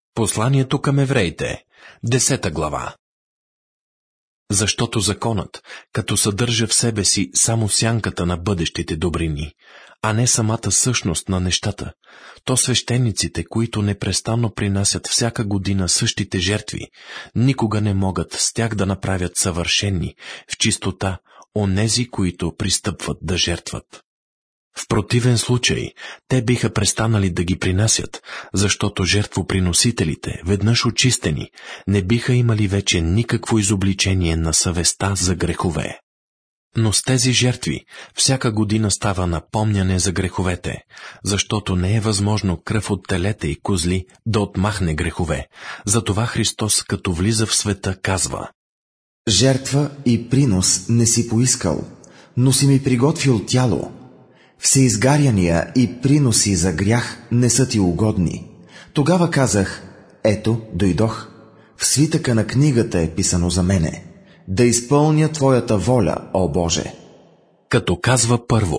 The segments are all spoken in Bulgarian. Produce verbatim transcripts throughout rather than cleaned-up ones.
Посланието към евреите, десета глава. Защото законът, като съдържа в себе си само сянката на бъдещите добрини, а не самата същност на нещата, то свещениците, които непрестанно принасят всяка година същите жертви, никога не могат с тях да направят съвършени, в чистота, онези, които пристъпват да жертват. В противен случай, те биха престанали да ги принасят, защото жертвоприносителите, веднъж очистени, не биха имали вече никакво изобличение на съвестта за грехове. Но с тези жертви всяка година става напомняне за греховете, защото не е възможно кръв от телета и козли да отмахне грехове. Затова Христос, като влиза в света, казва: жертва и принос не си поискал, но си ми приготвил тяло. Всеизгаряния и приноси за грях не са ти угодни. Тогава казах: ето, дойдох. В свитъка на книгата е писано за мене, да изпълня Твоята воля, о Боже. Като казва първо: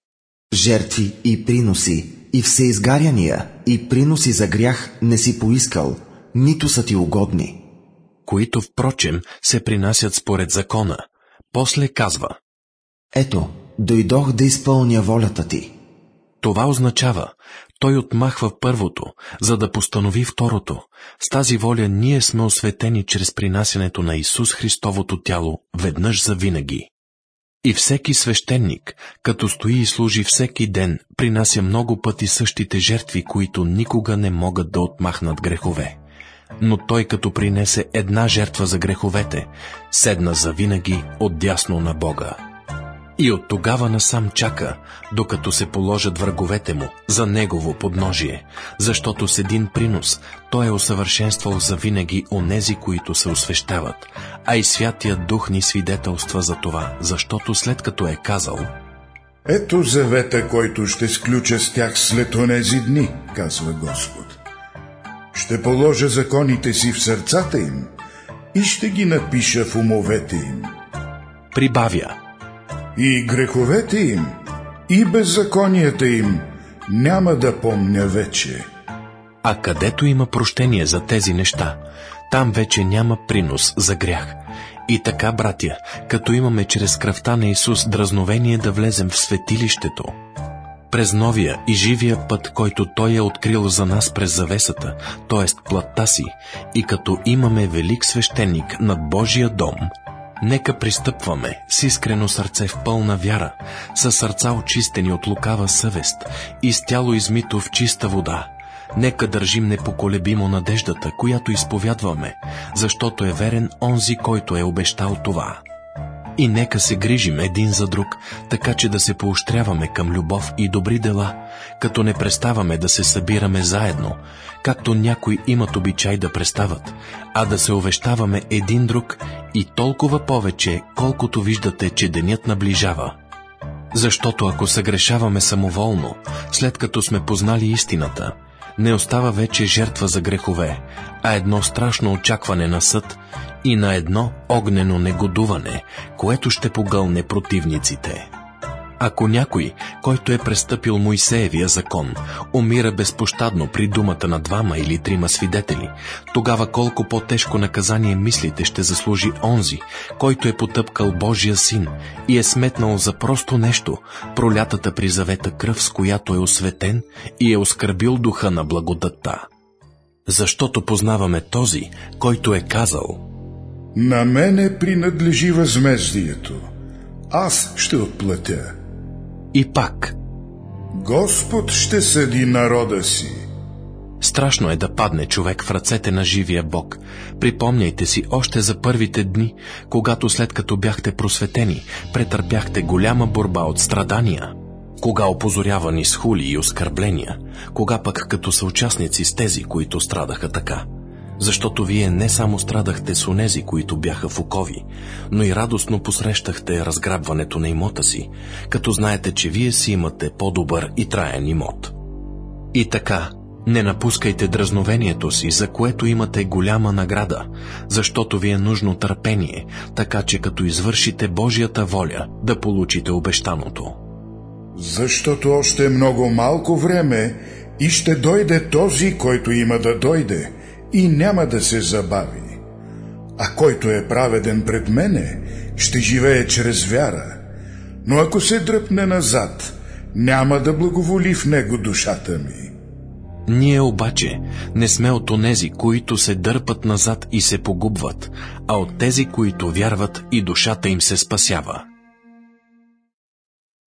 жертви и приноси, и всеизгаряния и приноси за грях не си поискал, нито са ти угодни. Които, впрочем, се принасят според закона. После казва: ето, дойдох да изпълня волята ти. Това означава, той отмахва първото, за да постанови второто. С тази воля ние сме осветени чрез принасянето на Исус Христовото тяло веднъж за винаги. И всеки свещеник, като стои и служи всеки ден, принася много пъти същите жертви, които никога не могат да отмахнат грехове. Но той, като принесе една жертва за греховете, седна за винаги отдясно на Бога. И от тогава насам чака, докато се положат враговете му за негово подножие, защото с един принос той е усъвършенствал за винаги онези, които се освещават, а и Святия Дух ни свидетелства за това, защото след като е казал: ето завета, който ще сключа с тях след онези дни, казва Господ. Ще положа законите си в сърцата им и ще ги напиша в умовете им. Прибавя: и греховете им, и беззаконията им няма да помня вече. А където има прощение за тези неща, там вече няма принос за грях. И така, братя, като имаме чрез кръвта на Исус дразновение да влезем в светилището, през новия и живия път, който Той е открил за нас през завесата, т.е. плътта си, и като имаме велик свещеник над Божия дом, нека пристъпваме с искрено сърце в пълна вяра, със сърца очистени от лукава съвест и с тяло измито в чиста вода. Нека държим непоколебимо надеждата, която изповядваме, защото е верен онзи, който е обещал това. И нека се грижим един за друг, така че да се поощряваме към любов и добри дела, като не преставаме да се събираме заедно, както някои имат обичай да престават, а да се увещаваме един друг, и толкова повече, колкото виждате, че денят наближава. Защото ако съгрешаваме самоволно, след като сме познали истината, не остава вече жертва за грехове, а едно страшно очакване на съд и на едно огнено негодуване, което ще погълне противниците. Ако някой, който е престъпил Мойсеевия закон, умира безпощадно при думата на двама или трима свидетели, тогава колко по-тежко наказание мислите ще заслужи онзи, който е потъпкал Божия син и е сметнал за просто нещо пролятата при завета кръв, с която е осветен и е оскърбил духа на благодатта. Защото познаваме този, който е казал: на мене принадлежи възмездието, аз ще отплатя. И пак: Господ ще съди народа си. Страшно е да падне човек в ръцете на живия Бог. Припомняйте си още за първите дни, когато след като бяхте просветени, претърпяхте голяма борба от страдания, кога опозорявани с хули и оскърбления, кога пък като съучастници с тези, които страдаха така. Защото вие не само страдахте с онези, които бяха в окови, но и радостно посрещахте разграбването на имота си, като знаете, че вие си имате по-добър и траен имот. И така, не напускайте дразновението си, за което имате голяма награда, защото ви е нужно търпение, така че като извършите Божията воля, да получите обещаното. Защото още много малко време и ще дойде този, който има да дойде, и няма да се забави. А който е праведен пред мене, ще живее чрез вяра. Но ако се дръпне назад, няма да благоволи в него душата ми. Ние обаче не сме от онези, които се дърпат назад и се погубват, а от тези, които вярват и душата им се спасява.